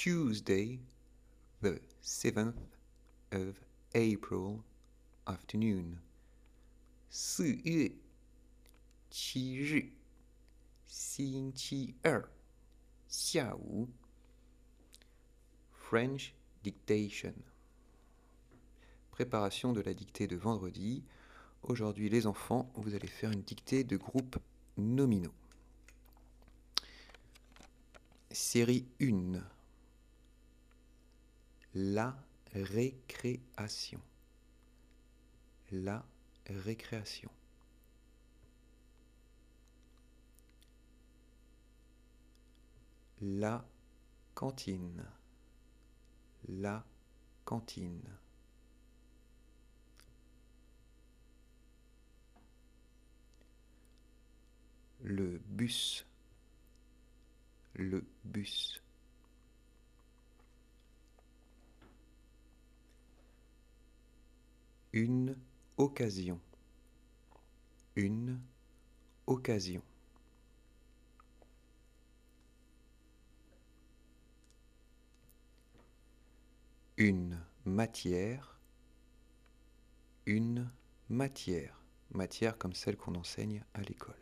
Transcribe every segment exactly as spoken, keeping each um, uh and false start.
Tuesday, the seventh of April, afternoon. 四月七日，星期二，下午。French dictation. Préparation de la dictée de vendredi. Aujourd'hui, les enfants, vous allez faire une dictée de groupes nominaux. Série un. La récréation. La récréation. La cantine. La cantine. Le bus. Le bus. Une occasion. Une occasion. Une matière. Une matière. Matière comme celle qu'on enseigne à l'école.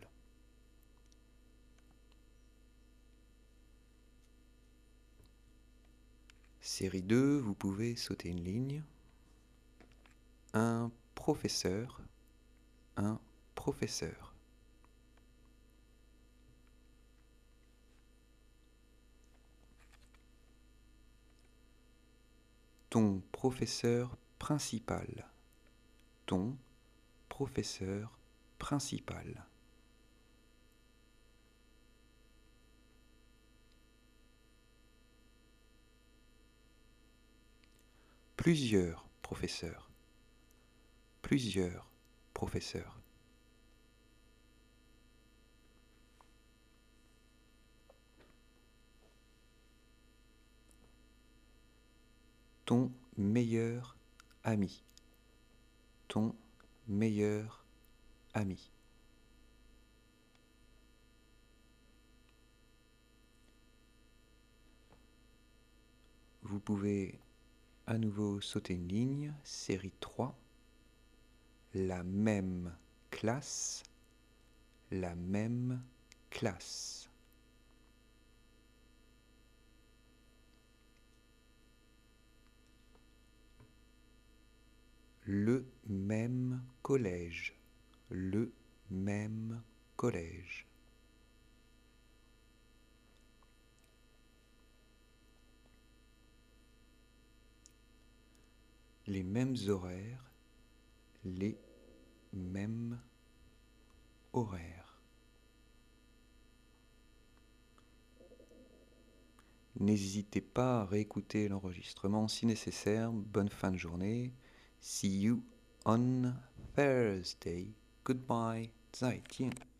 Série deux, vous pouvez sauter une ligne. Un professeur. Un professeur. Ton professeur principal. Ton professeur principal. Plusieurs professeurs. Plusieurs professeurs. Ton meilleur ami. Ton meilleur ami. Vous pouvez à nouveau sauter une ligne. Série trois. La même classe. La même classe. Le même collège. Le même collège. Les mêmes horaires. Les mêmes horaires. N'hésitez pas à réécouter l'enregistrement si nécessaire. Bonne fin de journée. See you on Thursday. Goodbye. 再见.